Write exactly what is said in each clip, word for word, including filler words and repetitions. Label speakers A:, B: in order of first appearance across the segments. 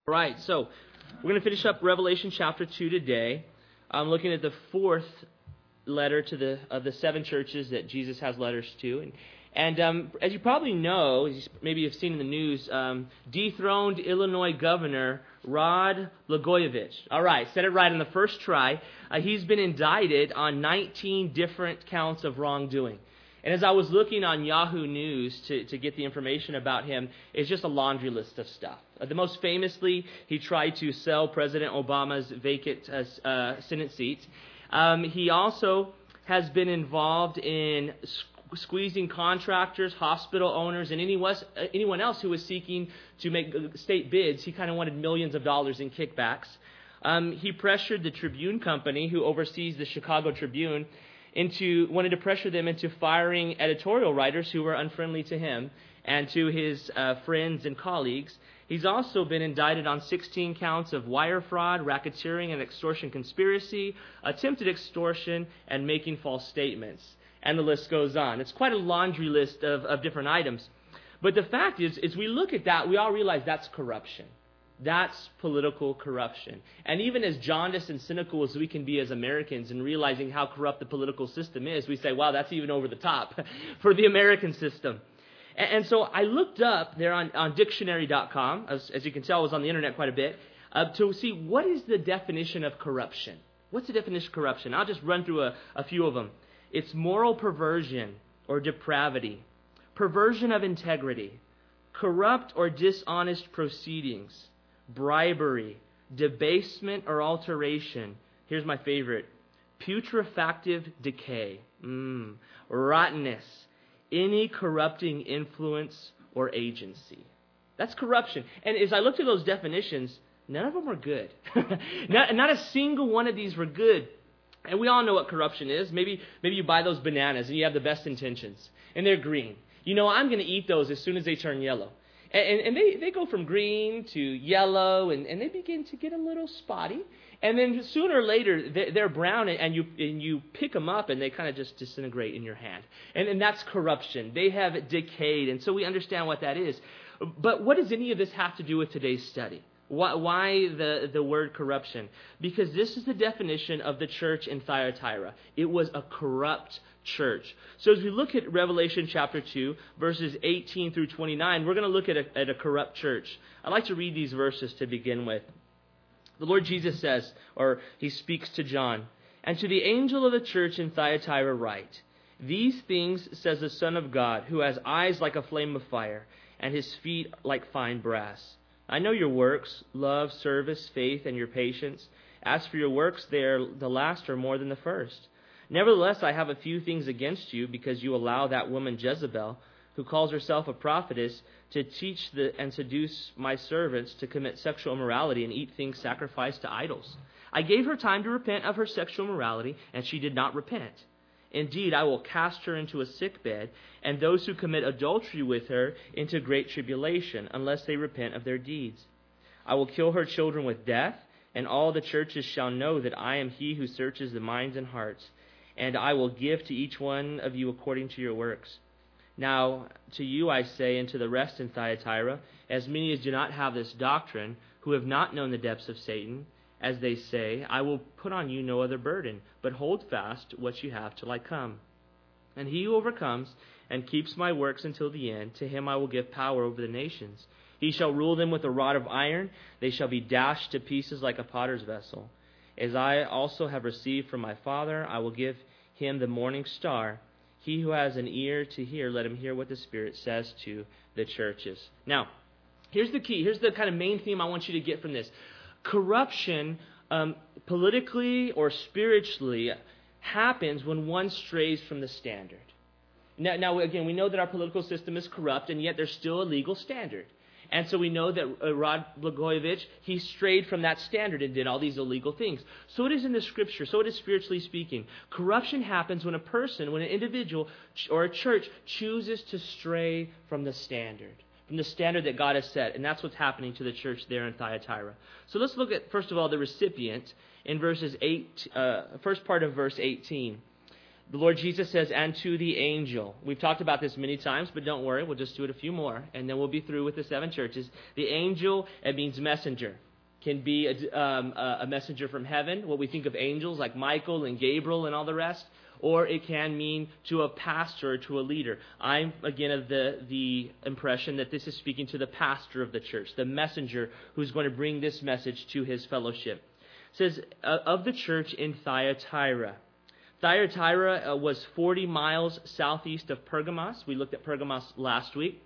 A: All right, so we're going to finish up Revelation chapter two today. I'm looking at the fourth letter to the of the seven churches that Jesus has letters to. And, and um, as you probably know, as you maybe you've seen in the news, um, dethroned Illinois Governor Rod Blagojevich. All right, said it right on the first try. Uh, he's been indicted on nineteen different counts of wrongdoing. And as I was looking on Yahoo News to, to get the information about him, it's just a laundry list of stuff. Uh, the most famously, he tried to sell President Obama's vacant uh, uh, Senate seat. Um, he also has been involved in squ- squeezing contractors, hospital owners, and anyone, uh, anyone else who was seeking to make state bids. He kind of wanted millions of dollars in kickbacks. Um, he pressured the Tribune Company, who oversees the Chicago Tribune, into wanted to pressure them into firing editorial writers who were unfriendly to him and to his uh, friends and colleagues. He's also been indicted on sixteen counts of wire fraud, racketeering, and extortion conspiracy, attempted extortion, and making false statements. And the list goes on. It's quite a laundry list of, of different items. But the fact is, as we look at that, we all realize that's corruption. That's political corruption. And even as jaundiced and cynical as we can be as Americans in realizing how corrupt the political system is, we say, wow, that's even over the top for the American system. And, and so I looked up there on, on dictionary dot com, as, as you can tell, I was on the internet quite a bit, uh, to see what is the definition of corruption. What's the definition of corruption? I'll just run through a, a few of them. It's moral perversion or depravity, perversion of integrity, corrupt or dishonest proceedings, bribery, debasement or alteration. Here's my favorite. Putrefactive decay, mm, rottenness, any corrupting influence or agency. That's corruption. And as I looked at those definitions, none of them were good. not, not a single one of these were good. And we all know what corruption is. Maybe, maybe you buy those bananas and you have the best intentions, and they're green. You know, I'm going to eat those as soon as they turn yellow. And, and they, they go from green to yellow, and, and they begin to get a little spotty. And then sooner or later, they're, they're brown, and you and you pick them up, and they kind of just disintegrate in your hand. And, and that's corruption. They have decayed, and so we understand what that is. But what does any of this have to do with today's study? Why, why the, the word corruption? Because this is the definition of the church in Thyatira. It was a corrupt church. So as we look at Revelation chapter two, verses eighteen through twenty-nine, we're going to look at a, at a corrupt church. I'd like to read these verses to begin with. The Lord Jesus says, or he speaks to John, "And to the angel of the church in Thyatira write, These things says the Son of God, who has eyes like a flame of fire, and his feet like fine brass. I know your works, love, service, faith, and your patience. As for your works, they are the last are more than the first. Nevertheless, I have a few things against you, because you allow that woman Jezebel, who calls herself a prophetess, to teach the, and seduce my servants to commit sexual immorality and eat things sacrificed to idols. I gave her time to repent of her sexual immorality, and she did not repent. Indeed, I will cast her into a sick bed, and those who commit adultery with her into great tribulation, unless they repent of their deeds. I will kill her children with death, and all the churches shall know that I am he who searches the minds and hearts, and I will give to each one of you according to your works. Now, to you I say, and to the rest in Thyatira, as many as do not have this doctrine, who have not known the depths of Satan, as they say, I will put on you no other burden, but hold fast what you have till I come. And he who overcomes and keeps my works until the end, to him I will give power over the nations. He shall rule them with a rod of iron. They shall be dashed to pieces like a potter's vessel. As I also have received from my Father, I will give him the morning star. He who has an ear to hear, let him hear what the Spirit says to the churches." Now, here's the key. Here's the kind of main theme I want you to get from this. Corruption, um, politically or spiritually, happens when one strays from the standard. Now, now, again, we know that our political system is corrupt, and yet there's still a legal standard. And so we know that uh, Rod Blagojevich, he strayed from that standard and did all these illegal things. So it is in the Scripture. So it is spiritually speaking. Corruption happens when a person, when an individual or a church chooses to stray from the standard, from the standard that God has set. And that's what's happening to the church there in Thyatira. So let's look at, first of all, the recipient in verses eight, uh, first part of verse eighteen. The Lord Jesus says, and to the angel. We've talked about this many times, but don't worry, we'll just do it a few more, and then we'll be through with the seven churches. The angel, it means messenger. Can be a, um, a messenger from heaven, what we think of angels like Michael and Gabriel and all the rest, or it can mean to a pastor or to a leader. I'm, again, of the, the impression that this is speaking to the pastor of the church, the messenger who's going to bring this message to his fellowship. It says, uh, of the church in Thyatira. Thyatira uh, was forty miles southeast of Pergamos. We looked at Pergamos last week.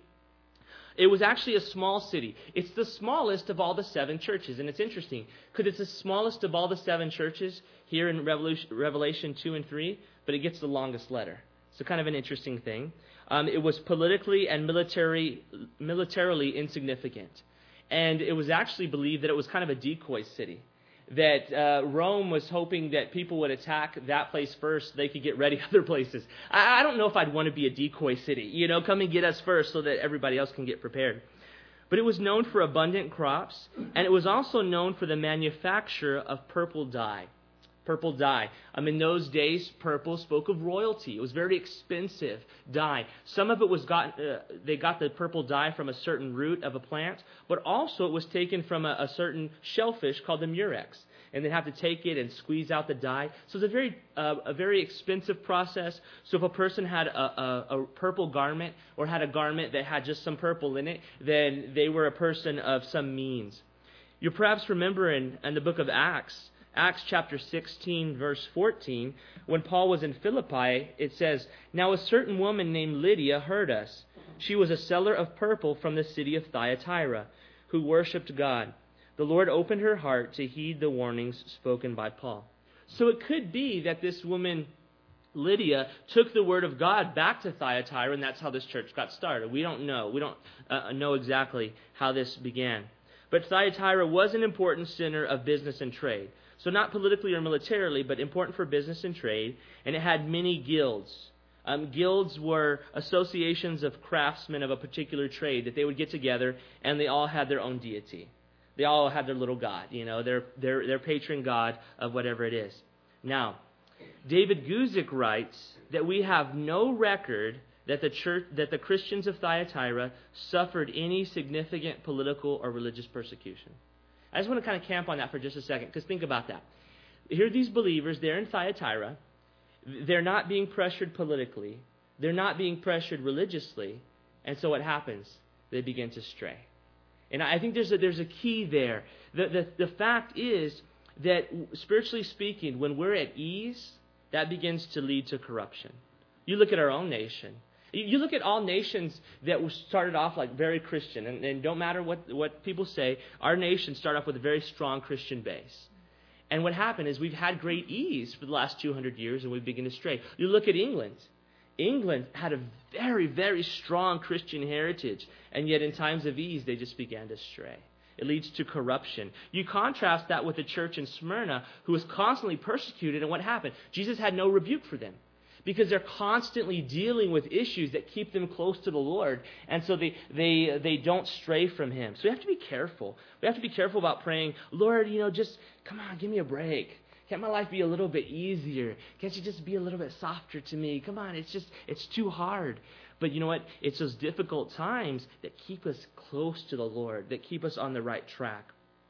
A: It was actually a small city. It's the smallest of all the seven churches. And it's interesting because it's the smallest of all the seven churches here in Revelation two and three, but it gets the longest letter. So kind of an interesting thing. Um, it was politically and military, militarily insignificant. And it was actually believed that it was kind of a decoy city. That uh, Rome was hoping that people would attack that place first so they could get ready other places. I, I don't know if I'd want to be a decoy city. You know, come and get us first so that everybody else can get prepared. But it was known for abundant crops, and it was also known for the manufacture of purple dye. Purple dye. Um, in those days, purple spoke of royalty. It was very expensive dye. Some of it was got, uh, they got the purple dye from a certain root of a plant, but also it was taken from a, a certain shellfish called the murex. And they'd have to take it and squeeze out the dye. So it's a very, uh, a very expensive process. So if a person had a, a, a purple garment or had a garment that had just some purple in it, then they were a person of some means. You perhaps remember in, in the book of Acts, Acts chapter sixteen, verse fourteen, when Paul was in Philippi, it says, now a certain woman named Lydia heard us. She was a seller of purple from the city of Thyatira, who worshipped God. The Lord opened her heart to heed the warnings spoken by Paul. So it could be that this woman, Lydia, took the word of God back to Thyatira, and that's how this church got started. We don't know. We don't uh, know exactly how this began. But Thyatira was an important center of business and trade. So not politically or militarily, but important for business and trade. And it had many guilds. Um, guilds were associations of craftsmen of a particular trade that they would get together, and they all had their own deity. They all had their little god, you know, their their their patron god of whatever it is. Now, David Guzik writes that we have no record that the church, that the Christians of Thyatira suffered any significant political or religious persecution. I just want to kind of camp on that for just a second, because think about that. Here are these believers, they're in Thyatira. They're not being pressured politically. They're not being pressured religiously. And so what happens? They begin to stray. And I think there's a, there's a key there. The, the, the fact is that, spiritually speaking, when we're at ease, that begins to lead to corruption. You look at our own nation. You look at all nations that were started off like very Christian, and, and don't matter what, what people say, our nation started off with a very strong Christian base. And what happened is we've had great ease for the last two hundred years, and we begin to stray. You look at England. England had a very, very strong Christian heritage, and yet in times of ease, they just began to stray. It leads to corruption. You contrast that with the church in Smyrna, who was constantly persecuted, and what happened? Jesus had no rebuke for them, because they're constantly dealing with issues that keep them close to the Lord, and so they they they don't stray from Him. So we have to be careful. We have to be careful about praying, Lord, you know, just, come on, give me a break. Can't my life be a little bit easier? Can't you just be a little bit softer to me? Come on, it's just, it's too hard. But you know what? It's those difficult times that keep us close to the Lord, that keep us on the right track.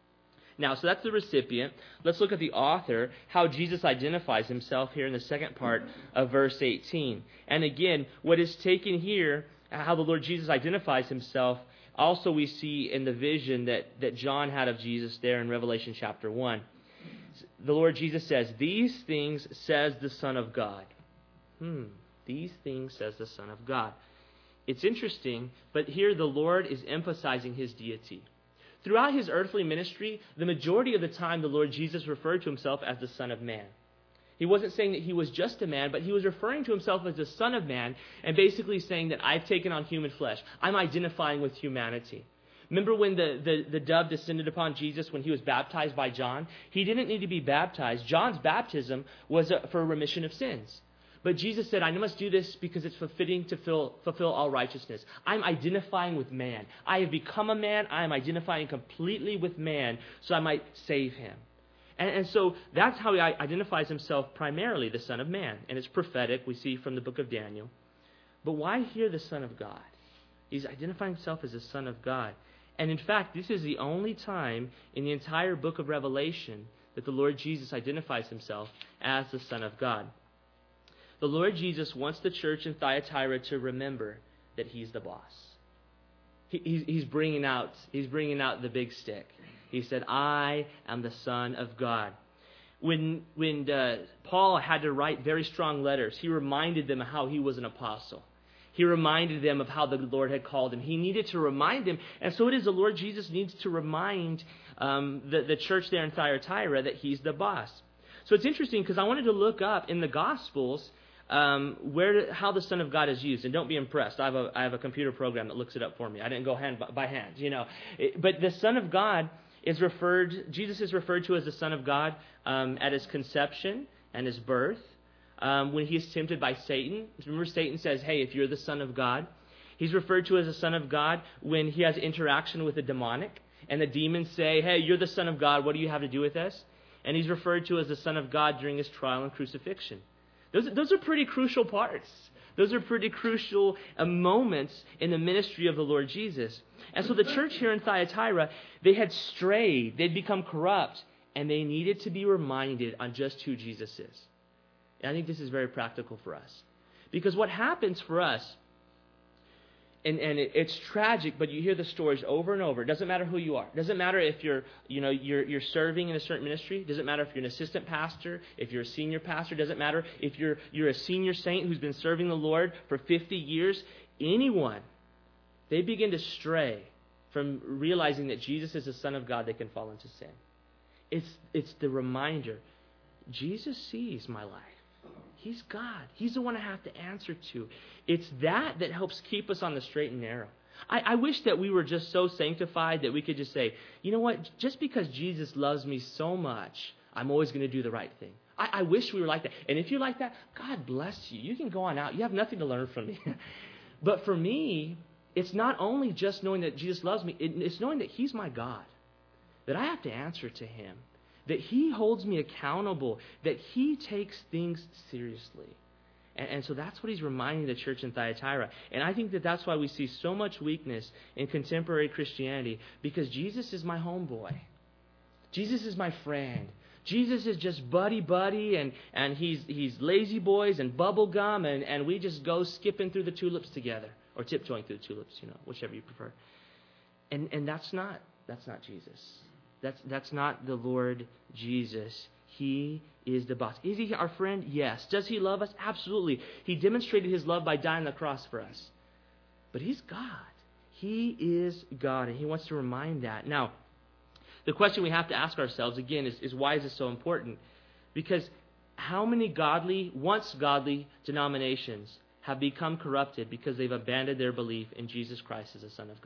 A: Now, so that's the recipient. Let's look at the author, how Jesus identifies himself here in the second part of verse eighteen. And again, what is taken here, how the Lord Jesus identifies himself, also we see in the vision that, that John had of Jesus there in Revelation chapter one. The Lord Jesus says, these things says the Son of God. Hmm, these things says the Son of God. It's interesting, but here the Lord is emphasizing His deity. Throughout His earthly ministry, the majority of the time the Lord Jesus referred to Himself as the Son of Man. He wasn't saying that He was just a man, but He was referring to Himself as the Son of Man, and basically saying that I've taken on human flesh. I'm identifying with humanity. Remember when the, the, the dove descended upon Jesus when He was baptized by John? He didn't need to be baptized. John's baptism was a, for remission of sins. But Jesus said, I must do this because it's fitting to fill, fulfill all righteousness. I'm identifying with man. I have become a man. I am identifying completely with man so I might save him. And, and so that's how he identifies himself primarily, the Son of Man. And it's prophetic, we see from the book of Daniel. But why here the Son of God? He's identifying himself as the Son of God. And in fact, this is the only time in the entire book of Revelation that the Lord Jesus identifies himself as the Son of God. The Lord Jesus wants the church in Thyatira to remember that he's the boss. He, he's, he's bringing out, he's bringing out the big stick. He said, I am the Son of God. When, when uh, Paul had to write very strong letters, he reminded them of how he was an apostle. He reminded them of how the Lord had called him. He needed to remind them, and so it is the Lord Jesus needs to remind um, the, the church there in Thyatira that he's the boss. So it's interesting because I wanted to look up in the Gospels um, where how the Son of God is used. And don't be impressed. I have a, I have a computer program that looks it up for me. I didn't go hand by, by hand, you know. It, but the Son of God is referred, Jesus is referred to as the Son of God um, at his conception and his birth. Um, when he is tempted by Satan. Remember, Satan says, hey, if you're the Son of God. He's referred to as the Son of God when he has interaction with the demonic. And the demons say, hey, you're the Son of God. What do you have to do with us? And he's referred to as the Son of God during his trial and crucifixion. Those, those are pretty crucial parts. Those are pretty crucial uh, moments in the ministry of the Lord Jesus. And so the church here in Thyatira, they had strayed. They'd become corrupt. And they needed to be reminded on just who Jesus is. And I think this is very practical for us. Because what happens for us, and, and it, it's tragic, but you hear the stories over and over. It doesn't matter who you are. It doesn't matter if you're, you know, you're, you're serving in a certain ministry. It doesn't matter if you're an assistant pastor, if you're a senior pastor. It doesn't matter if you're, you're a senior saint who's been serving the Lord for fifty years. Anyone, they begin to stray from realizing that Jesus is the Son of God, they can fall into sin. It's, it's the reminder, Jesus sees my life. He's God. He's the one I have to answer to. It's that that helps keep us on the straight and narrow. I, I wish that we were just so sanctified that we could just say, you know what, just because Jesus loves me so much, I'm always going to do the right thing. I, I wish we were like that. And if you're like that, God bless you. You can go on out. You have nothing to learn from me. But for me, it's not only just knowing that Jesus loves me, it, it's knowing that he's my God, that I have to answer to him, that he holds me accountable, that he takes things seriously. And, and so that's what he's reminding the church in Thyatira. And I think that that's why we see so much weakness in contemporary Christianity, because Jesus is my homeboy. Jesus is my friend. Jesus is just buddy-buddy, and, and he's he's lazy boys and bubble gum, and, and we just go skipping through the tulips together, or tiptoeing through the tulips, you know, whichever you prefer. And and that's not that's not Jesus. That's that's not the Lord Jesus. He is the boss. Is he our friend? Yes. Does he love us? Absolutely. He demonstrated his love by dying on the cross for us. But he's God. He is God, and he wants to remind that. Now, the question we have to ask ourselves, again, is, is why is this so important? Because how many godly, once godly denominations have become corrupted because they've abandoned their belief in Jesus Christ as the Son of God?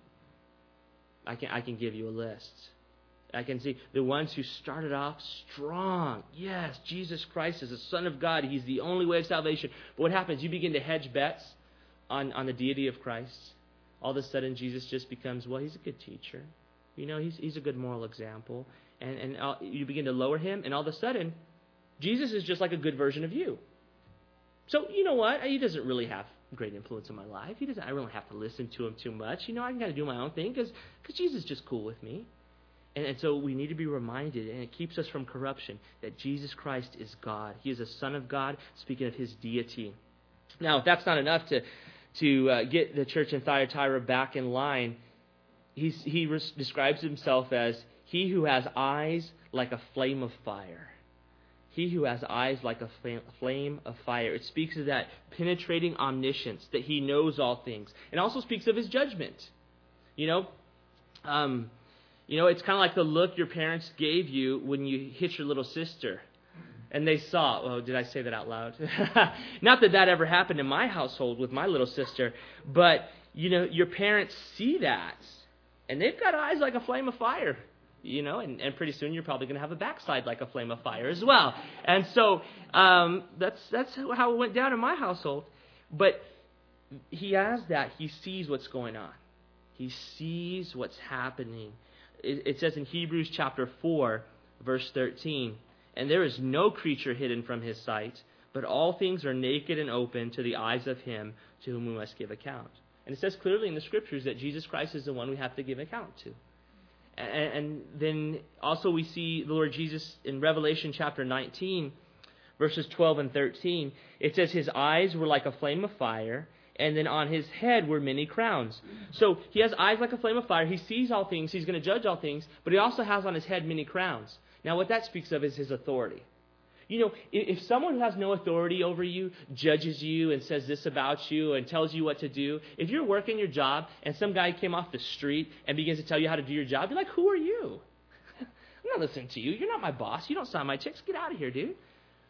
A: I can I can give you a list. I can see the ones who started off strong. Yes, Jesus Christ is the Son of God. He's the only way of salvation. But what happens? You begin to hedge bets on, on the deity of Christ. All of a sudden, Jesus just becomes, well, he's a good teacher. You know, he's he's a good moral example. And, and uh, you begin to lower him, and all of a sudden, Jesus is just like a good version of you. So, you know what? He doesn't really have great influence on my life. He doesn't. I really have to listen to him too much. You know, I got to do my own thing because Jesus is just cool with me. And, and so we need to be reminded, and it keeps us from corruption, that Jesus Christ is God. He is a Son of God, speaking of his deity. Now, if that's not enough to to uh, get the church in Thyatira back in line, he's, he res- describes himself as he who has eyes like a flame of fire. He who has eyes like a flame of fire. It speaks of that penetrating omniscience, that he knows all things. And also speaks of his judgment. You know, um, you know, it's kind of like the look your parents gave you when you hit your little sister. And they saw, oh, did I say that out loud? Not that that ever happened in my household with my little sister. But, you know, your parents see that. And they've got eyes like a flame of fire. You know, and, and pretty soon you're probably going to have a backside like a flame of fire as well. And so um, that's that's how it went down in my household. But he has that. He sees what's going on. He sees what's happening. It, it says in Hebrews chapter four, Verse thirteen, and there is no creature hidden from his sight, but all things are naked and open to the eyes of him to whom we must give account. And it says clearly in the Scriptures that Jesus Christ is the one we have to give account to. And, and then also we see the Lord Jesus in Revelation chapter nineteen, verses twelve and thirteen. It says his eyes were like a flame of fire, and then on his head were many crowns. So he has eyes like a flame of fire. He sees all things. He's going to judge all things. But he also has on his head many crowns. Now what that speaks of is his authority. You know, if someone who has no authority over you judges you and says this about you and tells you what to do, if you're working your job and some guy came off the street and begins to tell you how to do your job, you're like, who are you? I'm not listening to you. You're not my boss. You don't sign my checks. Get out of here, dude.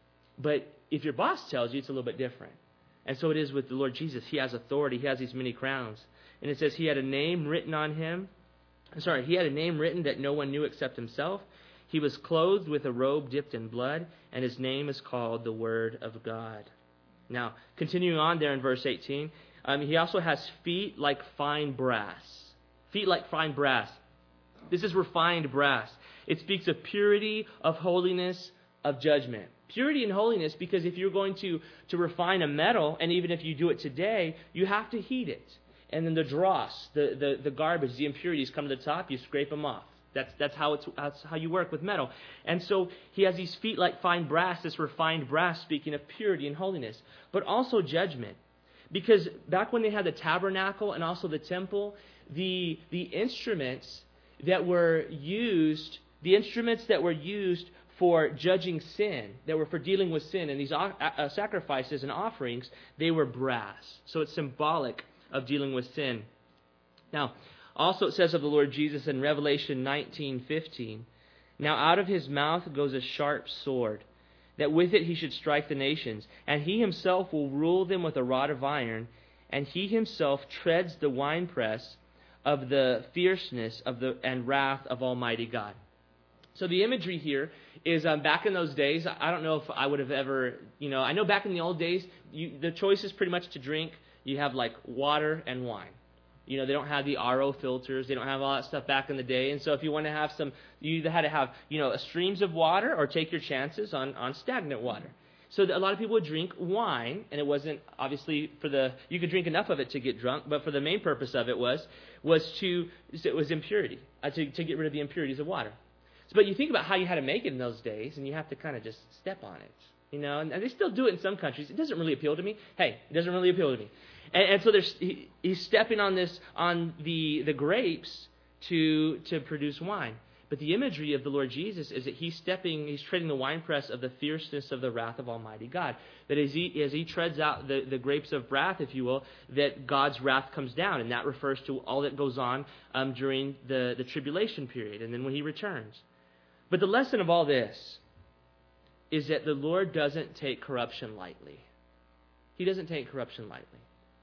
A: But if your boss tells you, it's a little bit different. And so it is with the Lord Jesus. He has authority. He has these many crowns. And it says he had a name written on him. Sorry, he had a name written that no one knew except himself. He was clothed with a robe dipped in blood, and his name is called the Word of God. Now, continuing on there in verse eighteen, um, he also has feet like fine brass. Feet like fine brass. This is refined brass. It speaks of purity, of holiness, of judgment. Purity and holiness, because if you're going to, to refine a metal, and even if you do it today, you have to heat it. And then the dross, the, the, the garbage, the impurities come to the top, you scrape them off. That's that's how it's that's how you work with metal. And so he has these feet like fine brass, this refined brass, speaking of purity and holiness, but also judgment. Because back when they had the tabernacle and also the temple, the the instruments that were used, the instruments that were used for judging sin, that were for dealing with sin, and these uh, sacrifices and offerings, they were brass. So it's symbolic of dealing with sin. Now, also it says of the Lord Jesus in Revelation nineteen fifteen, now out of his mouth goes a sharp sword, that with it he should strike the nations, and he himself will rule them with a rod of iron, and he himself treads the winepress of the fierceness of the and wrath of Almighty God. So the imagery here is um, back in those days, I don't know if I would have ever, you know, I know back in the old days, you, the choice is pretty much to drink. You have like water and wine. You know, they don't have the R O filters. They don't have all that stuff back in the day. And so if you want to have some, you either had to have, you know, streams of water or take your chances on, on stagnant water. So a lot of people would drink wine, and it wasn't obviously for the, you could drink enough of it to get drunk, but for the main purpose of it was, was to, it was impurity, uh, to, to get rid of the impurities of water. So, but you think about how you had to make it in those days, and you have to kind of just step on it, you know, and, and they still do it in some countries. It doesn't really appeal to me. Hey, it doesn't really appeal to me. And, and so there's, he, he's stepping on this, on the, the grapes to, to produce wine. But the imagery of the Lord Jesus is that he's stepping, he's treading the winepress of the fierceness of the wrath of Almighty God. That as he, as he treads out the, the grapes of wrath, if you will, that God's wrath comes down. And that refers to all that goes on um, during the, the tribulation period and then when he returns. But the lesson of all this is that the Lord doesn't take corruption lightly. He doesn't take corruption lightly.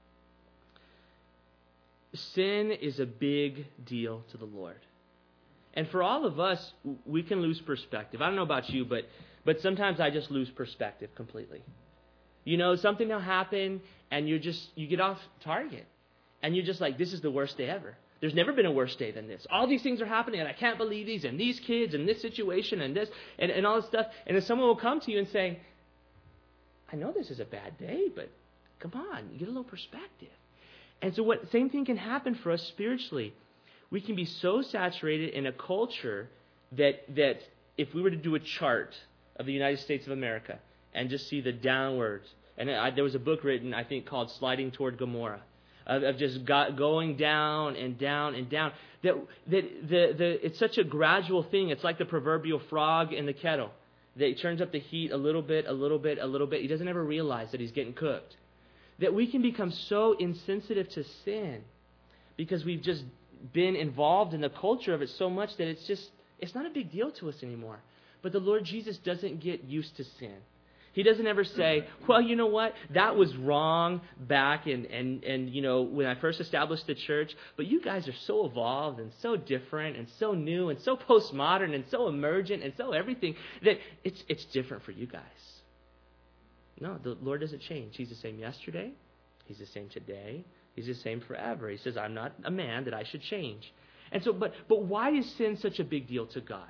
A: Sin is a big deal to the Lord. And for all of us, we can lose perspective. I don't know about you, but but sometimes I just lose perspective completely. You know, something will happen, and you're just you get off target, and you're just like, this is the worst day ever. There's never been a worse day than this. All these things are happening, and I can't believe these, and these kids, and this situation, and this, and, and all this stuff. And then someone will come to you and say, I know this is a bad day, but come on, you get a little perspective. And so what same thing can happen for us spiritually. We can be so saturated in a culture that that if we were to do a chart of the United States of America and just see the downwards, and I, there was a book written, I think, called Sliding Toward Gomorrah, of, of just got, going down and down and down, that that the, the it's such a gradual thing. It's like the proverbial frog in the kettle. That he turns up the heat a little bit, a little bit, a little bit. He doesn't ever realize that he's getting cooked. That we can become so insensitive to sin because we've just been involved in the culture of it so much that it's just, it's not a big deal to us anymore. But the Lord Jesus doesn't get used to sin. He doesn't ever say, well, you know what, that was wrong back and, and, and you know, when I first established the church, but you guys are so evolved and so different and so new and so postmodern and so emergent and so everything that it's it's different for you guys. No, the Lord doesn't change. He's the same yesterday. He's the same today. He's the same forever. He says, I'm not a man that I should change. And so, but but why is sin such a big deal to God?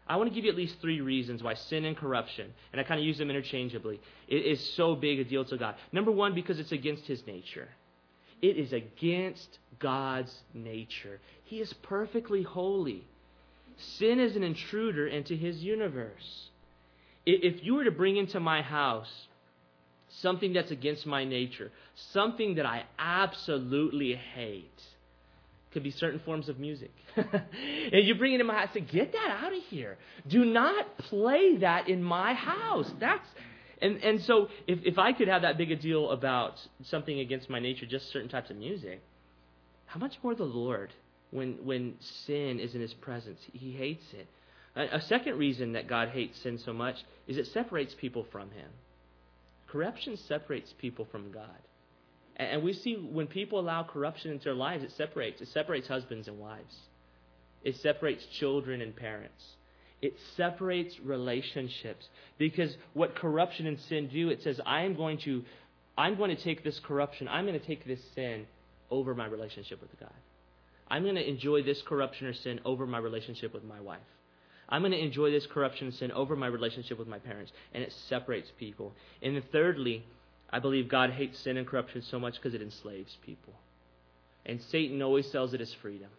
A: I want to give you at least three reasons why sin and corruption, and I kind of use them interchangeably, it is so big a deal to God. Number one, because it's against His nature. It is against God's nature. He is perfectly holy. Sin is an intruder into His universe. If you were to bring into my house something that's against my nature, something that I absolutely hate, could be certain forms of music. And you bring it in my house, say, get that out of here. Do not play that in my house. That's and and so if, if I could have that big a deal about something against my nature, just certain types of music, how much more the Lord when when sin is in His presence? He hates it. A, a second reason that God hates sin so much is it separates people from Him. Corruption separates people from God. And we see when people allow corruption into their lives, it separates. It separates husbands and wives. It separates children and parents. It separates relationships. Because what corruption and sin do, it says, I am going to, I'm going to take this corruption, I'm going to take this sin over my relationship with God. I'm going to enjoy this corruption or sin over my relationship with my wife. I'm going to enjoy this corruption and sin over my relationship with my parents. And it separates people. And then thirdly, I believe God hates sin and corruption so much because it enslaves people. And Satan always sells it as freedom.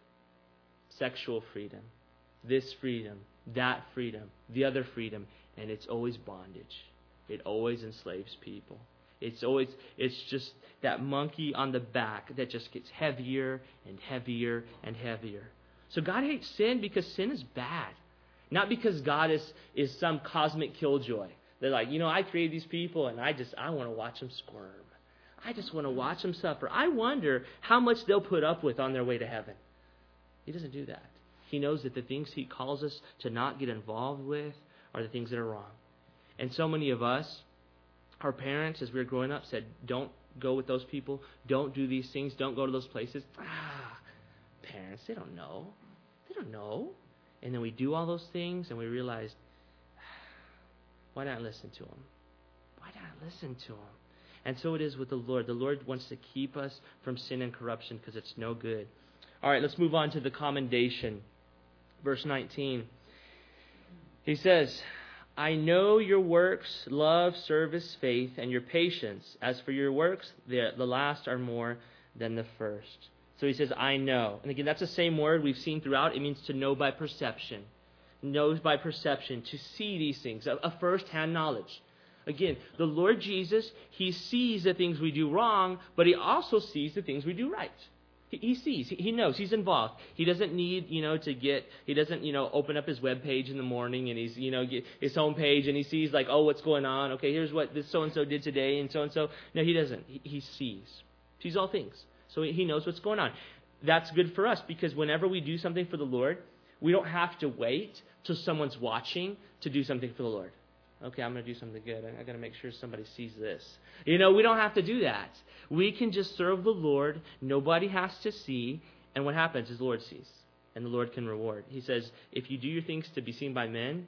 A: Sexual freedom. This freedom. That freedom. The other freedom. And it's always bondage. It always enslaves people. It's always, it's just that monkey on the back that just gets heavier and heavier and heavier. So God hates sin because sin is bad. Not because God is, is some cosmic killjoy. They're like, you know, I created these people and I just, I want to watch them squirm. I just want to watch them suffer. I wonder how much they'll put up with on their way to heaven. He doesn't do that. He knows that the things He calls us to not get involved with are the things that are wrong. And so many of us, our parents, as we were growing up, said, don't go with those people. Don't do these things. Don't go to those places. Ah, parents, they don't know. They don't know. And then we do all those things and we realize, why not listen to Him? Why not listen to Him? And so it is with the Lord. The Lord wants to keep us from sin and corruption because it's no good. All right, let's move on to the commendation. Verse nineteen. He says, I know your works, love, service, faith, and your patience. As for your works, the, the last are more than the first. So he says, I know. And again, that's the same word we've seen throughout. It means to know by perception. Knows by perception, to see these things, a, a first-hand knowledge. Again, the Lord Jesus, He sees the things we do wrong, but He also sees the things we do right. He, he sees, he, he knows, He's involved. He doesn't need, you know, to get, He doesn't, you know, open up His web page in the morning and He's, you know, get His home page and He sees like, oh, what's going on? Okay, here's what this so-and-so did today and so-and-so. No, He doesn't. He, he sees. Sees all things. So He knows what's going on. That's good for us because whenever we do something for the Lord, we don't have to wait till someone's watching to do something for the Lord. Okay, I'm going to do something good. I got to make sure somebody sees this. You know, we don't have to do that. We can just serve the Lord. Nobody has to see. And what happens is the Lord sees. And the Lord can reward. He says, if you do your things to be seen by men,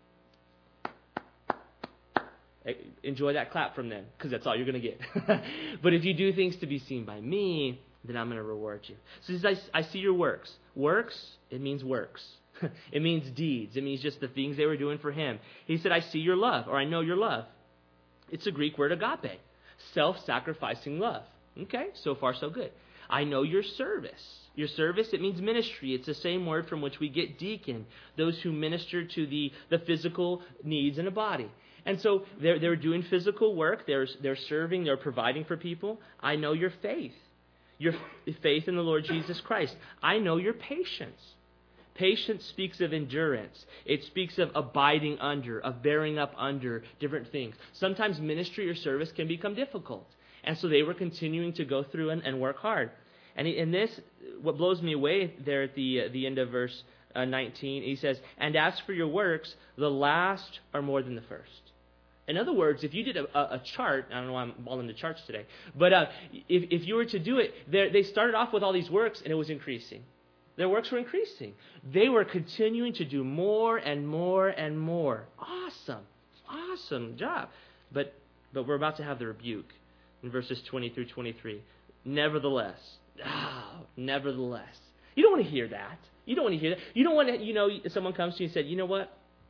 A: enjoy that clap from them because that's all you're going to get. But if you do things to be seen by me, then I'm going to reward you. So he says, I, I see your works. Works, it means works. It means deeds. It means just the things they were doing for Him. He said, I see your love, or I know your love. It's a Greek word, agape. Self-sacrificing love. Okay, so far so good. I know your service. Your service, it means ministry. It's the same word from which we get deacon, those who minister to the, the physical needs in a body. And so they're, they're doing physical work. They're, they're serving. They're providing for people. I know your faith. Your faith in the Lord Jesus Christ. I know your patience. Patience speaks of endurance. It speaks of abiding under, of bearing up under different things. Sometimes ministry or service can become difficult. And so they were continuing to go through and, and work hard. And in this, what blows me away there at the, uh, the end of verse uh, nineteen, he says, and as for your works, the last are more than the first. In other words, if you did a, a chart, I don't know why I'm all into charts today, but uh, if, if you were to do it, they started off with all these works and it was increasing. Their works were increasing. They were continuing to do more and more and more. Awesome. Awesome job. But but we're about to have the rebuke in verses twenty through twenty-three. Nevertheless. Oh, nevertheless. You don't want to hear that. You don't want to hear that. You don't want to, you know, someone comes to you and said, you know what?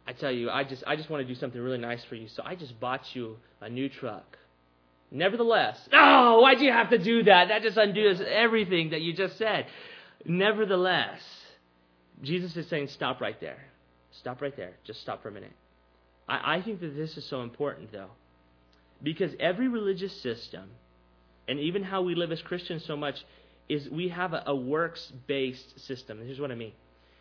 A: I tell you, I just I just want to do something really nice for you, so I just bought you a new truck. Nevertheless, oh, why'd you have to do that? That just undoes everything that you just said. Nevertheless, Jesus is saying, stop right there. Stop right there. Just stop for a minute. I, I think that this is so important, though, because every religious system, and even how we live as Christians so much, is we have a, a works-based system. And here's what I mean.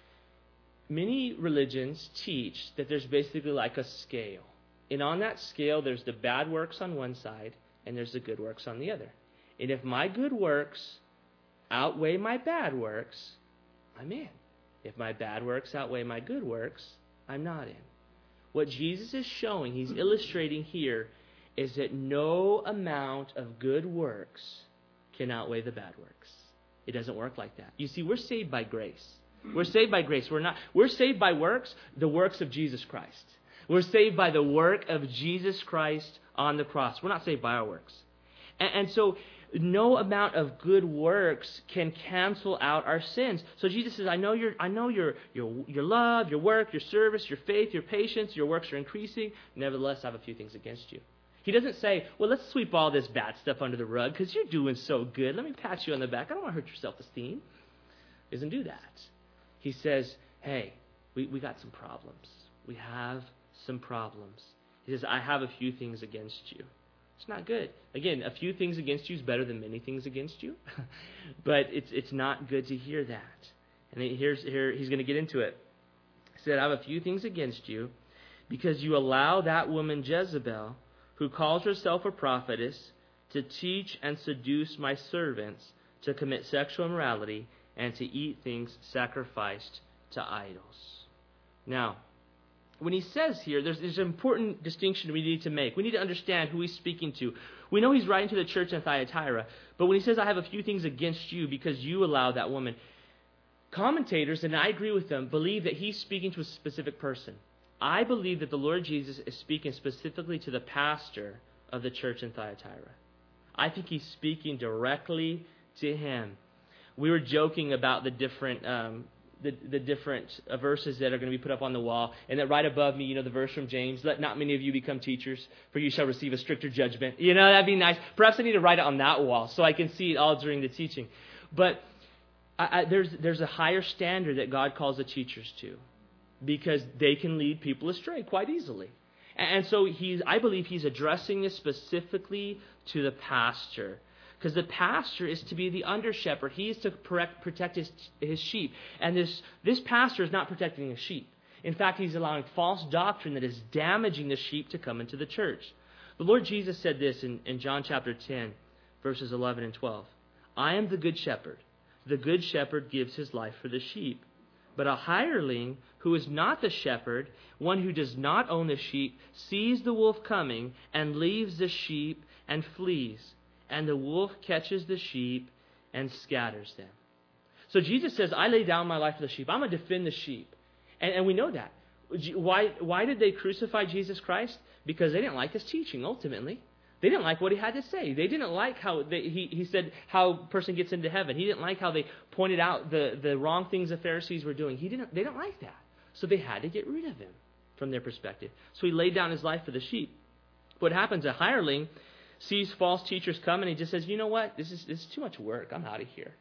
A: Many religions teach that there's basically like a scale. And on that scale, there's the bad works on one side, and there's the good works on the other. And if my good works outweigh my bad works, I'm in. If my bad works outweigh my good works, I'm not in. What Jesus is showing, he's illustrating here, is that no amount of good works can outweigh the bad works. It doesn't work like that. You see, we're saved by grace. We're saved by grace. We're not. We're saved by works, the works of Jesus Christ. We're saved by the work of Jesus Christ on the cross. We're not saved by our works. And, and so no amount of good works can cancel out our sins. So Jesus says, I know your I know your your your love, your work, your service, your faith, your patience, your works are increasing. Nevertheless, I have a few things against you. He doesn't say, well, let's sweep all this bad stuff under the rug because you're doing so good. Let me pat you on the back. I don't want to hurt your self-esteem. He doesn't do that. He says, hey, we, we got some problems. We have some problems. He says, I have a few things against you. It's not good. Again, a few things against you is better than many things against you. But it's it's not good to hear that. And here's here he's going to get into it. He said, I have a few things against you because you allow that woman Jezebel, who calls herself a prophetess, to teach and seduce my servants to commit sexual immorality and to eat things sacrificed to idols. Now, when he says here, there's, there's an important distinction we need to make. We need to understand who he's speaking to. We know he's writing to the church in Thyatira, but when he says, I have a few things against you because you allow that woman, commentators, and I agree with them, believe that he's speaking to a specific person. I believe that the Lord Jesus is speaking specifically to the pastor of the church in Thyatira. I think he's speaking directly to him. We were joking about the different um, the, the different uh, verses that are going to be put up on the wall, and that right above me, you know, the verse from James, let not many of you become teachers, for you shall receive a stricter judgment. You know, that'd be nice. Perhaps I need to write it on that wall so I can see it all during the teaching. But I, I, there's there's a higher standard that God calls the teachers to, because they can lead people astray quite easily. And so he's, I believe he's addressing this specifically to the pastor, because the pastor is to be the under shepherd. He is to protect his, his sheep. And this, this pastor is not protecting his sheep. In fact, he's allowing false doctrine that is damaging the sheep to come into the church. The Lord Jesus said this in, in John chapter ten, verses eleven and twelve. I am the good shepherd. The good shepherd gives his life for the sheep. But a hireling who is not the shepherd, one who does not own the sheep, sees the wolf coming and leaves the sheep and flees. And the wolf catches the sheep and scatters them. So Jesus says, I lay down my life for the sheep. I'm going to defend the sheep. And, and we know that. Why, why did they crucify Jesus Christ? Because they didn't like his teaching, ultimately. They didn't like what he had to say. They didn't like how they, he, he said how a person gets into heaven. He didn't like how they pointed out the, the wrong things the Pharisees were doing. He didn't. They didn't like that. So they had to get rid of him from their perspective. So he laid down his life for the sheep. What happens, a hireling sees false teachers come and he just says, you know what, this is, this is too much work. I'm out of here.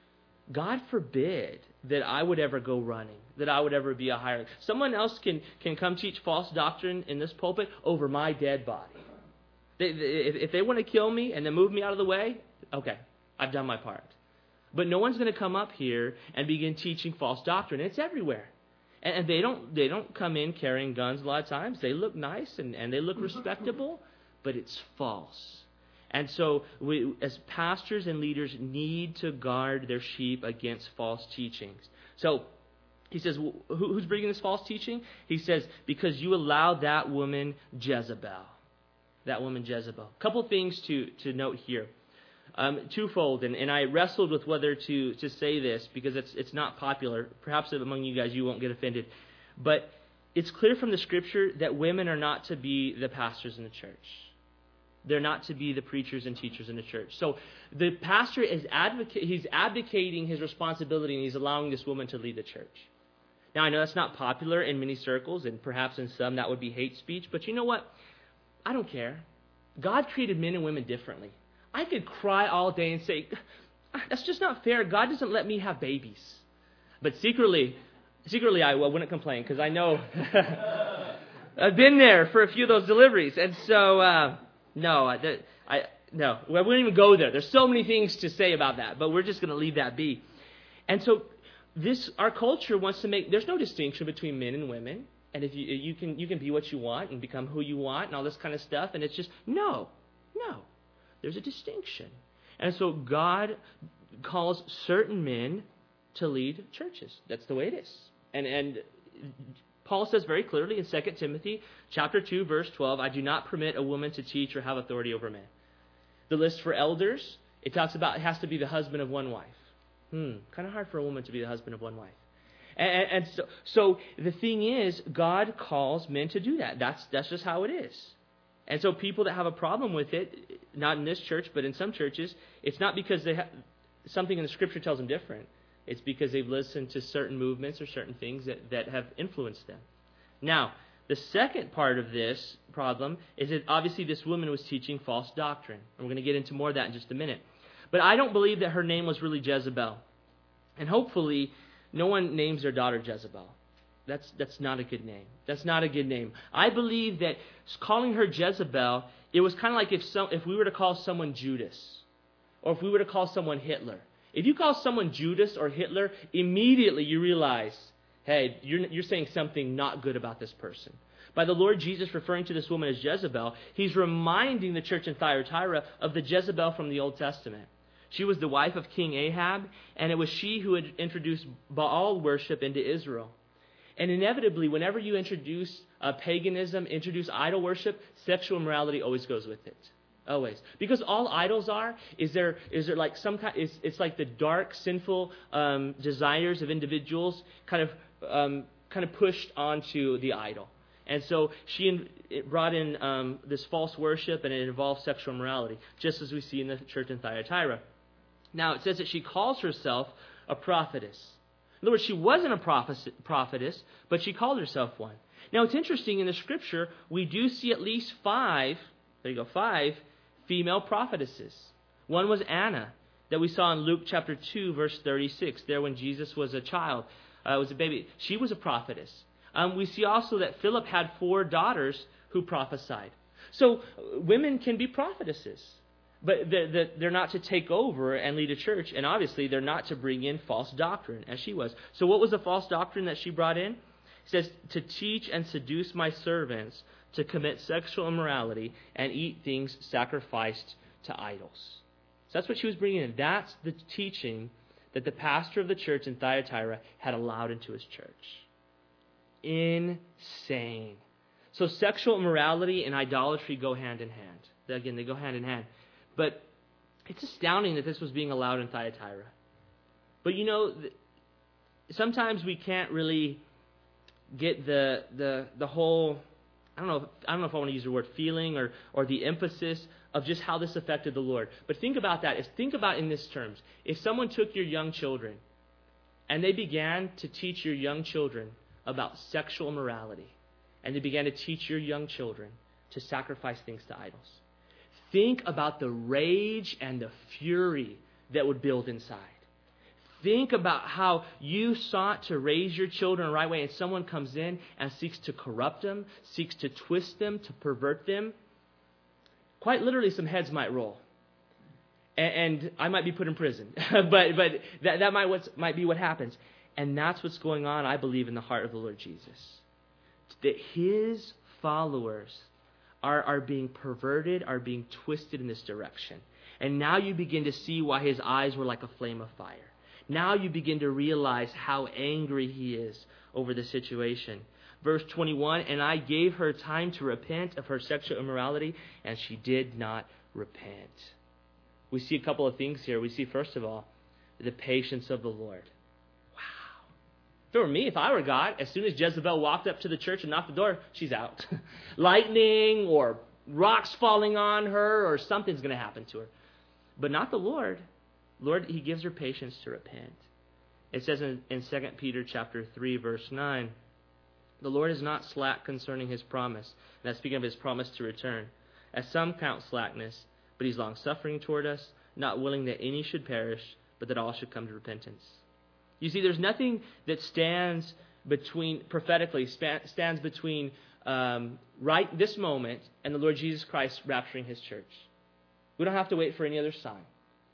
A: God forbid that I would ever go running, that I would ever be a hireling. Someone else can, can come teach false doctrine in this pulpit over my dead body. They, they, if, if they want to kill me and then move me out of the way, okay, I've done my part. But no one's going to come up here and begin teaching false doctrine. It's everywhere. And, and they don't they don't come in carrying guns a lot of times. They look nice and, and they look respectable, but it's false. And so we, as pastors and leaders, need to guard their sheep against false teachings. So he says, who's bringing this false teaching? He says, because you allow that woman Jezebel. That woman Jezebel. A couple things to, to note here. Um, twofold, and, and I wrestled with whether to, to say this because it's it's not popular. Perhaps among you guys you won't get offended. But it's clear from the Scripture that women are not to be the pastors in the church. They're not to be the preachers and teachers in the church. So the pastor is advocate, he's abdicating his responsibility and he's allowing this woman to lead the church. Now, I know that's not popular in many circles, and perhaps in some that would be hate speech, but you know what? I don't care. God created men and women differently. I could cry all day and say, that's just not fair. God doesn't let me have babies. But secretly, secretly I wouldn't complain because I know I've been there for a few of those deliveries. And so, uh, no, I, I, no, I wouldn't even go there. There's so many things to say about that, but we're just going to leave that be. And so this, our culture wants to make, there's no distinction between men and women. And if you, you can, you can be what you want and become who you want and all this kind of stuff. And it's just, no, no, there's a distinction. And so God calls certain men to lead churches. That's the way it is. And and Paul says very clearly in Second Timothy chapter two, verse twelve, I do not permit a woman to teach or have authority over men. The list for elders, it talks about it has to be the husband of one wife. Hmm, kind of hard for a woman to be the husband of one wife. And, and so, so the thing is, God calls men to do that. That's that's just how it is. And so people that have a problem with it, not in this church, but in some churches, it's not because they have something in the Scripture tells them different. It's because they've listened to certain movements or certain things that, that have influenced them. Now, the second part of this problem is that obviously this woman was teaching false doctrine. And we're going to get into more of that in just a minute. But I don't believe that her name was really Jezebel. And hopefully, no one names their daughter Jezebel. That's that's not a good name. That's not a good name. I believe that calling her Jezebel, it was kind of like if some, if we were to call someone Judas, or if we were to call someone Hitler. If you call someone Judas or Hitler, immediately you realize, hey, you're, you're saying something not good about this person. By the Lord Jesus referring to this woman as Jezebel, he's reminding the church in Thyatira of the Jezebel from the Old Testament. She was the wife of King Ahab, and it was she who had introduced Baal worship into Israel. And inevitably, whenever you introduce uh, paganism, introduce idol worship, sexual immorality always goes with it. Always. Because all idols are, is there is there like some kind, it's, it's like the dark, sinful um, desires of individuals kind of um, kind of pushed onto the idol. And so she it brought in um, this false worship, and it involved sexual immorality, just as we see in the church in Thyatira. Now, it says that she calls herself a prophetess. In other words, she wasn't a prophetess, but she called herself one. Now, it's interesting, in the Scripture, we do see at least five, there you go, five female prophetesses. One was Anna, that we saw in Luke chapter two, verse thirty-six, there when Jesus was a child, uh, was a baby. She was a prophetess. Um, we see also that Philip had four daughters who prophesied. So, women can be prophetesses. But they're not to take over and lead a church, and obviously they're not to bring in false doctrine, as she was. So what was the false doctrine that she brought in? It says, to teach and seduce my servants to commit sexual immorality and eat things sacrificed to idols. So that's what she was bringing in. That's the teaching that the pastor of the church in Thyatira had allowed into his church. Insane. So sexual immorality and idolatry go hand in hand. Again, they go hand in hand. But it's astounding that this was being allowed in Thyatira. But you know, sometimes we can't really get the the the whole, I don't know, I don't know if I want to use the word feeling or or the emphasis of just how this affected the Lord. But think about that. Is think about in this terms. If someone took your young children and they began to teach your young children about sexual immorality, and they began to teach your young children to sacrifice things to idols. Think about the rage and the fury that would build inside. Think about how you sought to raise your children the right way, and someone comes in and seeks to corrupt them, seeks to twist them, to pervert them. Quite literally, some heads might roll. And, and I might be put in prison. but but that, that might, what, might be what happens. And that's what's going on, I believe, in the heart of the Lord Jesus. That His followers Are, are being perverted, are being twisted in this direction. And now you begin to see why his eyes were like a flame of fire. Now you begin to realize how angry he is over the situation. Verse twenty-one, and I gave her time to repent of her sexual immorality, and she did not repent. We see a couple of things here. We see, first of all, the patience of the Lord. If it were me, if I were God, as soon as Jezebel walked up to the church and knocked the door, she's out. Lightning or rocks falling on her or something's going to happen to her. But not the Lord. Lord, He gives her patience to repent. It says in, in Second Peter chapter three, verse nine, the Lord is not slack concerning his promise. And that's speaking of his promise to return. As some count slackness, but he's long-suffering toward us, not willing that any should perish, but that all should come to repentance. You see, there's nothing that stands between, prophetically, stands between um, right this moment and the Lord Jesus Christ rapturing his church. We don't have to wait for any other sign.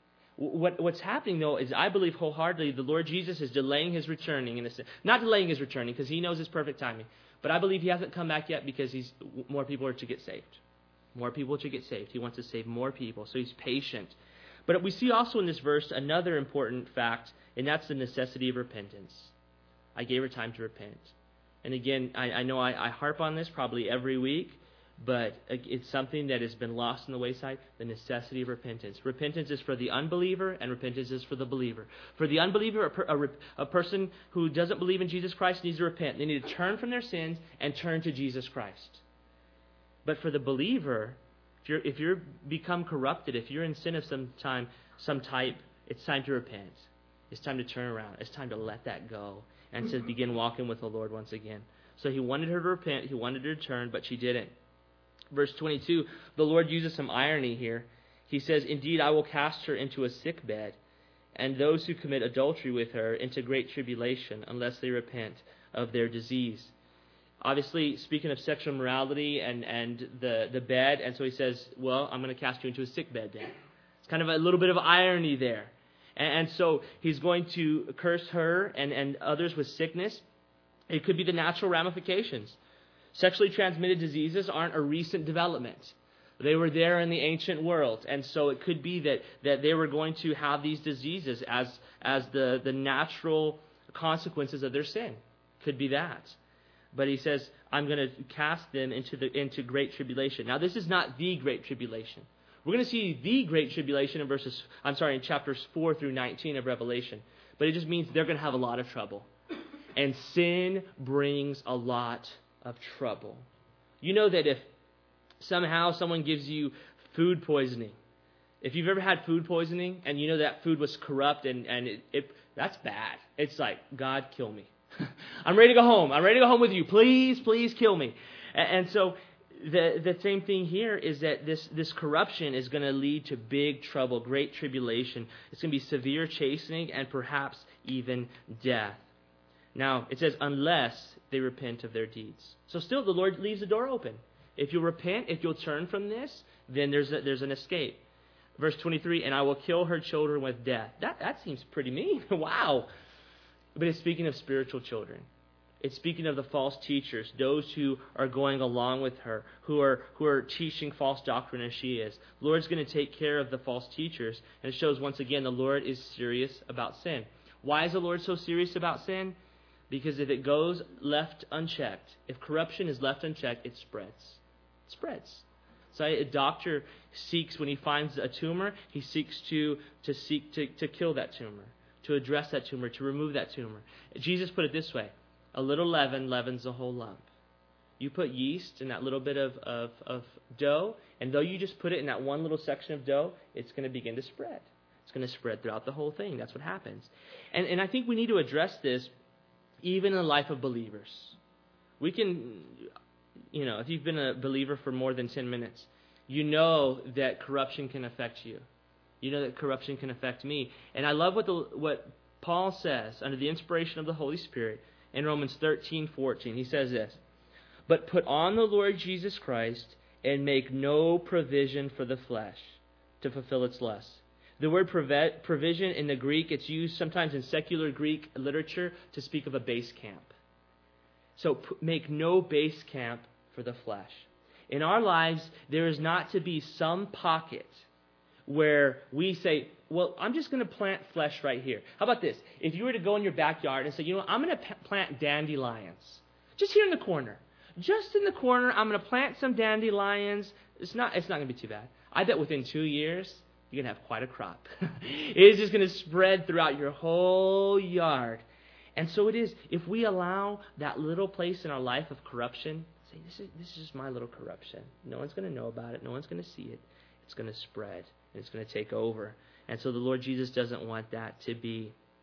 A: What, what's happening, though, is I believe wholeheartedly the Lord Jesus is delaying his returning. In a sense. Not delaying his returning because he knows his perfect timing. But I believe he hasn't come back yet because he's more people are to get saved. More people to get saved. He wants to save more people, so he's patient. But we see also in this verse another important fact, and that's the necessity of repentance. I gave her time to repent. And again, I, I know I, I harp on this probably every week, but it's something that has been lost in the wayside, the necessity of repentance. Repentance is for the unbeliever, and repentance is for the believer. For the unbeliever, a, per, a, a person who doesn't believe in Jesus Christ needs to repent. They need to turn from their sins and turn to Jesus Christ. But for the believer, if you're if you're become corrupted, if you're in sin of some time, some type, it's time to repent. It's time to turn around. It's time to let that go and to begin walking with the Lord once again. So he wanted her to repent. He wanted her to turn, but she didn't. Verse twenty-two, the Lord uses some irony here. He says, "Indeed, I will cast her into a sick bed, and those who commit adultery with her into great tribulation, unless they repent of their disease." Obviously, speaking of sexual morality and, and the, the bed, and so he says, well, I'm going to cast you into a sick bed then. It's kind of a little bit of irony there. And, and so he's going to curse her and, and others with sickness. It could be the natural ramifications. Sexually transmitted diseases aren't a recent development. They were there in the ancient world. And so it could be that, that they were going to have these diseases as, as the, the natural consequences of their sin. Could be that. But he says, I'm going to cast them into the into great tribulation. Now, this is not the great tribulation. We're going to see the great tribulation in verses, I'm sorry, in chapters four through nineteen of Revelation. But it just means they're going to have a lot of trouble. And sin brings a lot of trouble. You know that if somehow someone gives you food poisoning, if you've ever had food poisoning and you know that food was corrupt and, and it, it that's bad. It's like, God, kill me. I'm ready to go home. I'm ready to go home with you. Please, please kill me. And, and so the the same thing here is that this, this corruption is going to lead to big trouble, great tribulation. It's going to be severe chastening and perhaps even death. Now, it says, unless they repent of their deeds. So still, the Lord leaves the door open. If you'll repent, if you'll turn from this, then there's a, there's an escape. Verse twenty-three, and I will kill her children with death. That, that seems pretty mean. Wow. But it's speaking of spiritual children. It's speaking of the false teachers, those who are going along with her, who are who are teaching false doctrine as she is. The Lord's going to take care of the false teachers. And it shows once again the Lord is serious about sin. Why is the Lord so serious about sin? Because if it goes left unchecked, if corruption is left unchecked, it spreads. It spreads. So a doctor seeks, when he finds a tumor, he seeks to, to seek to, to kill that tumor, to address that tumor, to remove that tumor. Jesus put it this way: a little leaven leavens the whole lump. You put yeast in that little bit of, of, of dough, and though you just put it in that one little section of dough, it's going to begin to spread. It's going to spread throughout the whole thing. That's what happens. And, and I think we need to address this even in the life of believers. We can, you know, if you've been a believer for more than ten minutes, you know that corruption can affect you. You know that corruption can affect me. And I love what the what Paul says under the inspiration of the Holy Spirit in Romans thirteen fourteen. He says this: but put on the Lord Jesus Christ and make no provision for the flesh to fulfill its lusts. The word provision in the Greek, it's used sometimes in secular Greek literature to speak of a base camp. So make no base camp for the flesh. In our lives, there is not to be some pocket where we say, well, I'm just going to plant flesh right here. How about this? If you were to go in your backyard and say, you know, I'm going to p- plant dandelions, just here in the corner. Just in the corner, I'm going to plant some dandelions. It's not, it's not going to be too bad. I bet within two years, you're going to have quite a crop. It's just going to spread throughout your whole yard. And so it is, if we allow that little place in our life of corruption, say, this is, this is just my little corruption. No one's going to know about it. No one's going to see it. It's going to spread, and it's going to take over. And so the Lord Jesus doesn't want that to be.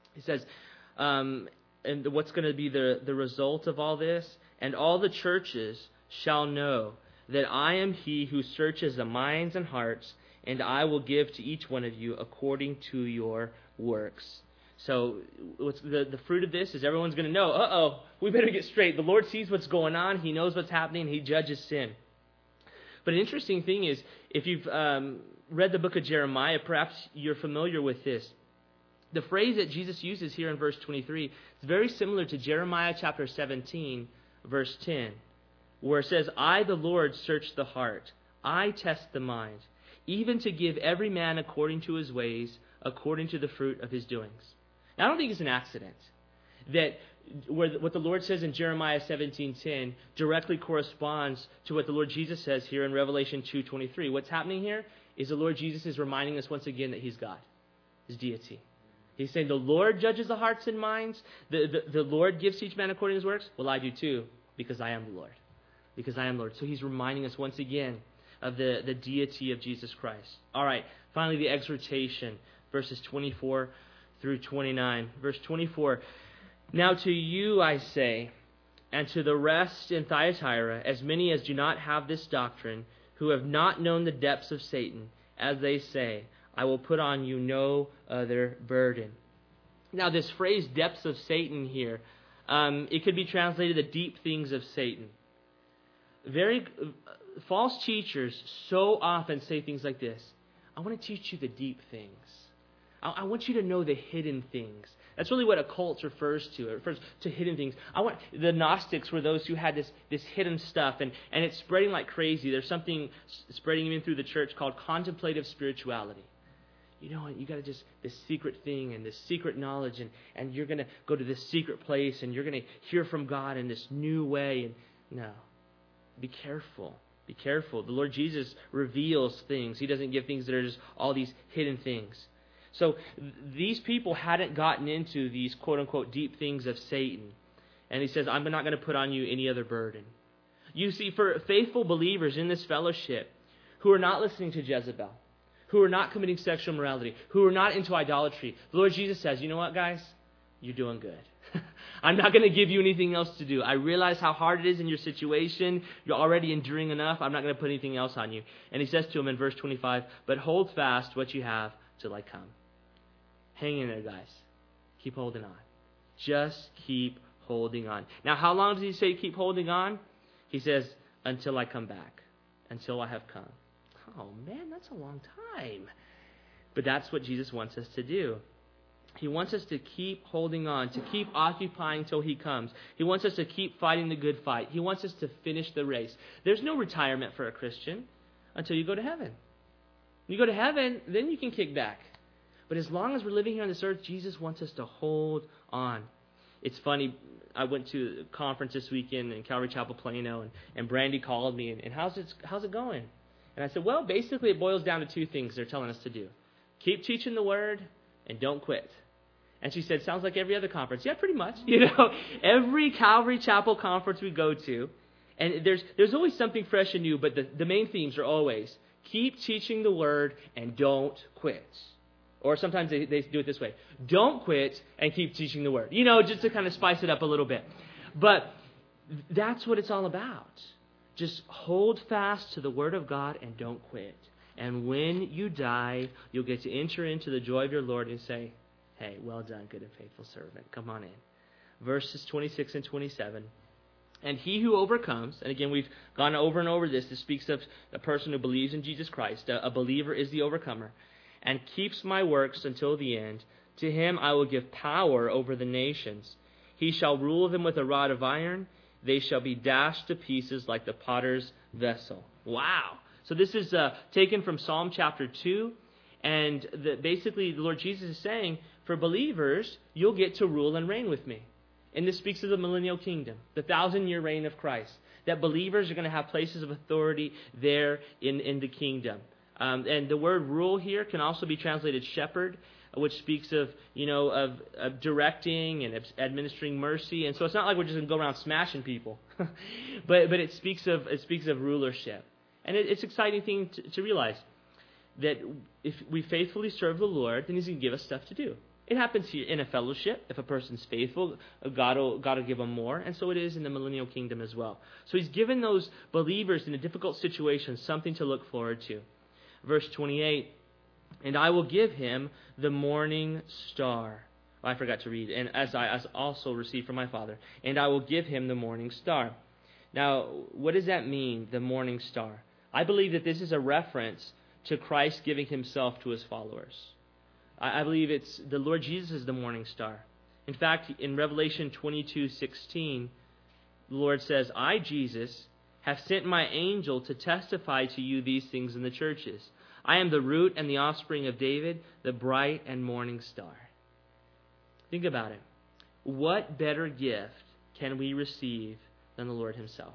A: He says, um, and what's going to be the, the result of all this? And all the churches shall know that I am he who searches the minds and hearts, and I will give to each one of you according to your works. So what's the, the fruit of this is everyone's going to know, uh-oh, we better get straight. The Lord sees what's going on. He knows what's happening. He judges sin. But an interesting thing is, if you've um, read the book of Jeremiah, perhaps you're familiar with this. The phrase that Jesus uses here in verse twenty-three is very similar to Jeremiah chapter seventeen, verse ten, where it says, I, the Lord, search the heart. I test the mind, even to give every man according to his ways, according to the fruit of his doings. Now, I don't think it's an accident that where what the Lord says in Jeremiah seventeen ten directly corresponds to what the Lord Jesus says here in Revelation two twenty-three. What's happening here is the Lord Jesus is reminding us once again that He's God, His deity. He's saying the Lord judges the hearts and minds. The, the, the Lord gives to each man according to his works. Well, I do too, because I am the Lord. Because I am Lord. So He's reminding us once again of the, the deity of Jesus Christ. All right, finally the exhortation, verses twenty-four through twenty-nine. Verse twenty-four, now to you I say, and to the rest in Thyatira, as many as do not have this doctrine, who have not known the depths of Satan, as they say, I will put on you no other burden. Now this phrase, depths of Satan here, um, it could be translated the deep things of Satan. Very uh, false teachers so often say things like this. I want to teach you the deep things. I, I want you to know the hidden things. That's really what a cult refers to. It refers to hidden things. I want the Gnostics were those who had this, this hidden stuff, and, and it's spreading like crazy. There's something spreading even through the church called contemplative spirituality. You know, you got to just, this secret thing and this secret knowledge, and, and you're going to go to this secret place, and you're going to hear from God in this new way. And no, be careful. Be careful. The Lord Jesus reveals things. He doesn't give things that are just all these hidden things. So th- these people hadn't gotten into these quote-unquote deep things of Satan. And He says, I'm not going to put on you any other burden. You see, for faithful believers in this fellowship who are not listening to Jezebel, who are not committing sexual immorality, who are not into idolatry, the Lord Jesus says, you know what, guys? You're doing good. I'm not going to give you anything else to do. I realize how hard it is in your situation. You're already enduring enough. I'm not going to put anything else on you. And He says to him in verse twenty-five, but hold fast what you have till I come. Hang in there, guys. Keep holding on. Just keep holding on. Now, how long does He say keep holding on? He says, until I come back. Until I have come. Oh, man, that's a long time. But that's what Jesus wants us to do. He wants us to keep holding on, to keep occupying till He comes. He wants us to keep fighting the good fight. He wants us to finish the race. There's no retirement for a Christian until you go to heaven. When you go to heaven, then you can kick back. But as long as we're living here on this earth, Jesus wants us to hold on. It's funny, I went to a conference this weekend in Calvary Chapel, Plano, and, and Brandy called me, and, and how's it, how's it going? And I said, well, basically it boils down to two things they're telling us to do. Keep teaching the Word and don't quit. And she said, sounds like every other conference. Yeah, pretty much. You know, every Calvary Chapel conference we go to, and there's there's always something fresh and new, but the, the main themes are always keep teaching the Word and don't quit. Or sometimes they, they do it this way. Don't quit and keep teaching the Word. You know, just to kind of spice it up a little bit. But that's what it's all about. Just hold fast to the Word of God and don't quit. And when you die, you'll get to enter into the joy of your Lord and say, hey, well done, good and faithful servant. Come on in. Verses twenty-six and twenty-seven. And he who overcomes, and again, we've gone over and over this. This speaks of a person who believes in Jesus Christ. A, a believer is the overcomer. And keeps my works until the end. To him I will give power over the nations. He shall rule them with a rod of iron. They shall be dashed to pieces like the potter's vessel. Wow. So this is uh, taken from Psalm chapter two. And the, basically the Lord Jesus is saying, for believers, you'll get to rule and reign with me. And this speaks of the millennial kingdom, the thousand-year reign of Christ. That believers are going to have places of authority there in, in the kingdom. Um, and the word rule here can also be translated shepherd, which speaks of, you know, of, of directing and administering mercy. And so it's not like we're just going to go around smashing people, but but it speaks of it speaks of rulership. And it, it's an exciting thing to, to realize that if we faithfully serve the Lord, then He's going to give us stuff to do. It happens here in a fellowship. If a person's faithful, God will, God will give them more. And so it is in the millennial kingdom as well. So he's given those believers in a difficult situation something to look forward to. Verse twenty-eight, and I will give him the morning star. Oh, I forgot to read. And as I as also received from my Father. And I will give him the morning star. Now, what does that mean, the morning star? I believe that this is a reference to Christ giving himself to his followers. I believe it's the Lord Jesus is the morning star. In fact, in Revelation twenty-two sixteen, the Lord says, I, Jesus, have sent my angel to testify to you these things in the churches. I am the root and the offspring of David, the bright and morning star. Think about it. What better gift can we receive than the Lord himself?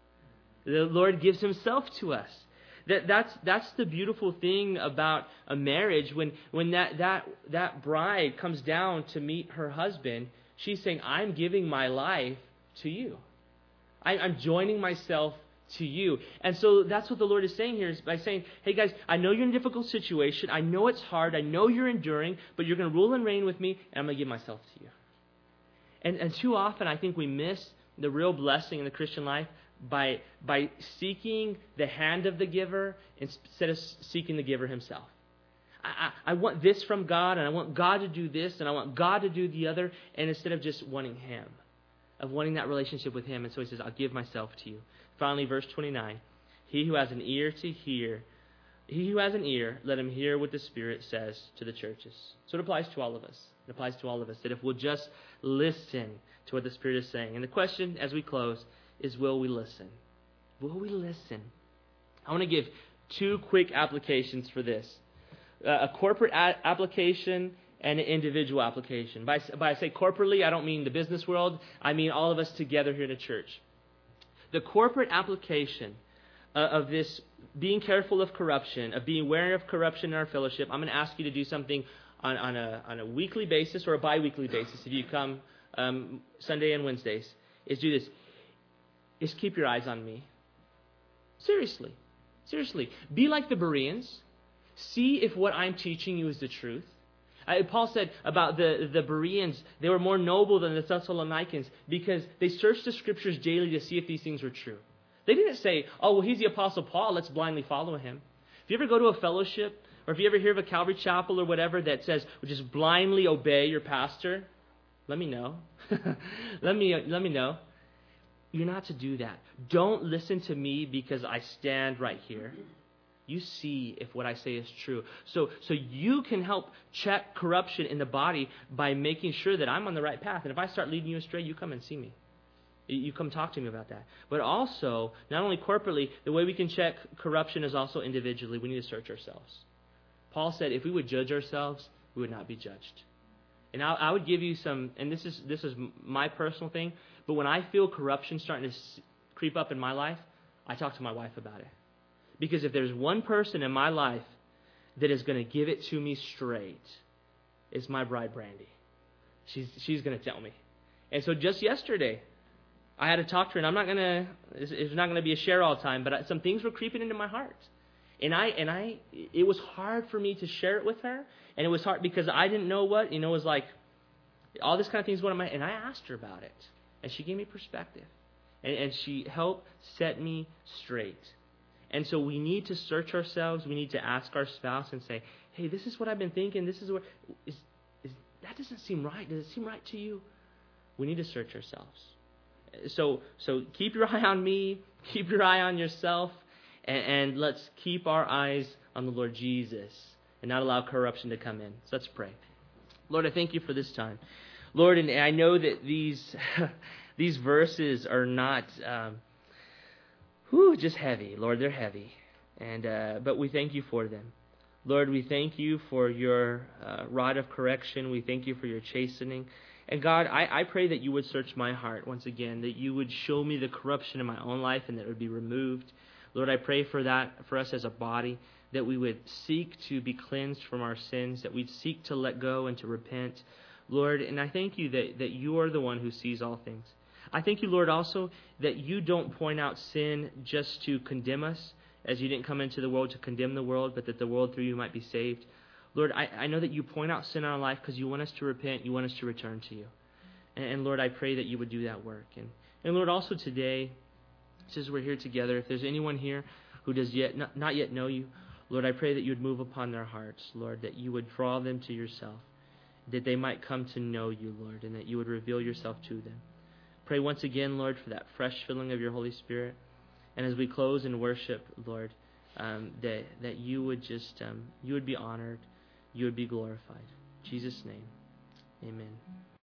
A: The Lord gives himself to us. That, that's that's the beautiful thing about a marriage. When when that, that that bride comes down to meet her husband, she's saying, I'm giving my life to you. I, I'm joining myself to you. And so that's what the Lord is saying here, is by saying, hey guys, I know you're in a difficult situation. I know it's hard. I know you're enduring, but you're going to rule and reign with me, and I'm going to give myself to you. And, and too often I think we miss the real blessing in the Christian life by by seeking the hand of the giver instead of seeking the giver himself. I, I, I want this from God, and I want God to do this, and I want God to do the other, and instead of just wanting him, of wanting that relationship with him. And so he says, I'll give myself to you. Finally, verse twenty-nine, he who has an ear to hear, he who has an ear, let him hear what the Spirit says to the churches. So it applies to all of us. It applies to all of us, that if we'll just listen to what the Spirit is saying. And the question as we close is, will we listen? Will we listen? I want to give two quick applications for this. Uh, a corporate a- application and an individual application. By, by I say corporately, I don't mean the business world. I mean all of us together here in a church. The corporate application uh, of this being careful of corruption, of being aware of corruption in our fellowship, I'm going to ask you to do something on, on, a, on a weekly basis or a bi-weekly basis if you come um, Sunday and Wednesdays, is do this. Is keep your eyes on me. Seriously. Seriously. Be like the Bereans. See if what I'm teaching you is the truth. Uh, Paul said about the, the Bereans, they were more noble than the Thessalonians because they searched the Scriptures daily to see if these things were true. They didn't say, oh, well, he's the Apostle Paul, let's blindly follow him. If you ever go to a fellowship, or if you ever hear of a Calvary Chapel or whatever that says, well, just blindly obey your pastor, let me know. let me let me know. You're not to do that. Don't listen to me because I stand right here. You see if what I say is true. So, so you can help check corruption in the body by making sure that I'm on the right path. And if I start leading you astray, you come and see me. You come talk to me about that. But also, not only corporately, the way we can check corruption is also individually. We need to search ourselves. Paul said if we would judge ourselves, we would not be judged. And I, I would give you some, and this is this is my personal thing, but when I feel corruption starting to creep up in my life, I talk to my wife about it. Because if there's one person in my life that is going to give it to me straight, it's my bride, Brandy. She's she's going to tell me. And so just yesterday, I had to talk to her, and I'm not going to, it's not going to be a share all time, but some things were creeping into my heart. And I, and I, it was hard for me to share it with her, and it was hard because I didn't know what, you know, it was like, all this kind of things, what am I, and I asked her about it, and she gave me perspective, and, and she helped set me straight. And so we need to search ourselves, we need to ask our spouse and say, hey, this is what I've been thinking, this is what, is, is that doesn't seem right, does it seem right to you? We need to search ourselves. So, so keep your eye on me, keep your eye on yourself, and, and let's keep our eyes on the Lord Jesus and not allow corruption to come in. So let's pray. Lord, I thank you for this time. Lord, and I know that these these verses are not um, whew, just heavy. Lord, they're heavy, and uh, but we thank you for them. Lord, we thank you for your uh, rod of correction. We thank you for your chastening. And God, I, I pray that you would search my heart once again, that you would show me the corruption in my own life and that it would be removed. Lord, I pray for that, for us as a body, that we would seek to be cleansed from our sins, that we'd seek to let go and to repent. Lord, and I thank you that, that you are the one who sees all things. I thank you, Lord, also that you don't point out sin just to condemn us, as you didn't come into the world to condemn the world, but that the world through you might be saved. Lord, I, I know that you point out sin in our life because you want us to repent, you want us to return to you. And, and Lord, I pray that you would do that work. And, and Lord, also today, since we're here together, if there's anyone here who does yet not, not yet know you, Lord, I pray that you would move upon their hearts, Lord, that you would draw them to yourself, that they might come to know you, Lord, and that you would reveal yourself to them. Pray once again, Lord, for that fresh filling of your Holy Spirit. And as we close in worship, Lord, um, that that you would just um, you would be honored, you would be glorified. In Jesus' name, amen.